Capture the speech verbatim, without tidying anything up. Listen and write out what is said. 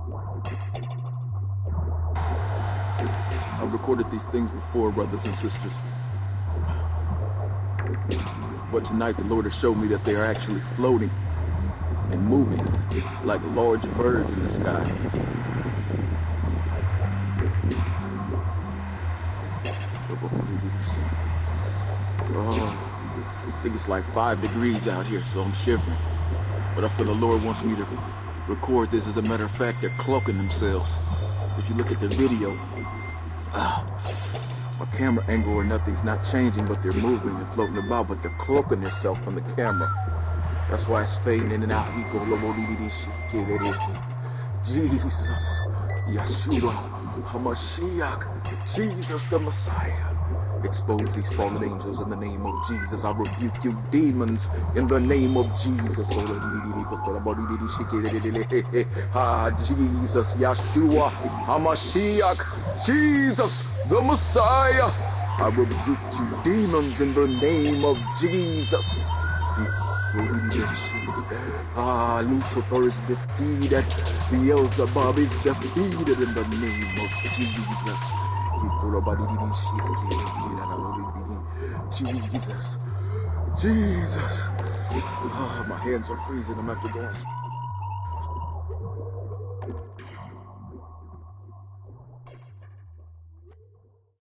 I've recorded these things before, brothers and sisters. But tonight the Lord has showed me that they are actually floating and moving like large birds in the sky. Oh, I think it's like five degrees out here, so I'm shivering. But I feel the Lord wants me to record this. As a matter of fact, they're cloaking themselves. If you look at the video, uh, my camera angle or nothing's not changing, but they're moving and floating about, but they're cloaking themselves from the camera. That's why it's fading in and out. Jesus, Yeshua, HaMashiach, Jesus the Messiah. Expose these fallen angels in the name of Jesus. I rebuke you, demons, in the name of Jesus. Ah, Jesus, Yeshua, HaMashiach, Jesus the Messiah. I rebuke you, demons, in the name of Jesus. Ah, Lucifer is defeated. Beelzebub is defeated in the name of Jesus. Jesus. Jesus. Oh, my hands are freezing. I'm going to have to go inside.